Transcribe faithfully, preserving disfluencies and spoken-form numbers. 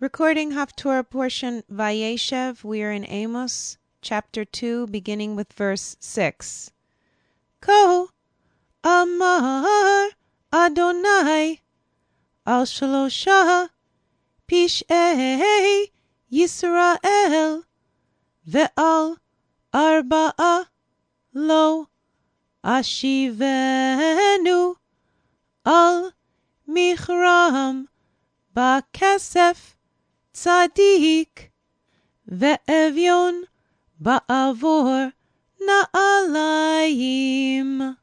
Recording Haftorah portion Vayeshev. We are in Amos, chapter two, beginning with verse six. Ko Amar Adonai al Shalosha Pish'ei Yisrael ve'al Arba'a lo Ashivenu al Michram Ba'kesef Tzadik ve'evyon ba'avor na'alayim.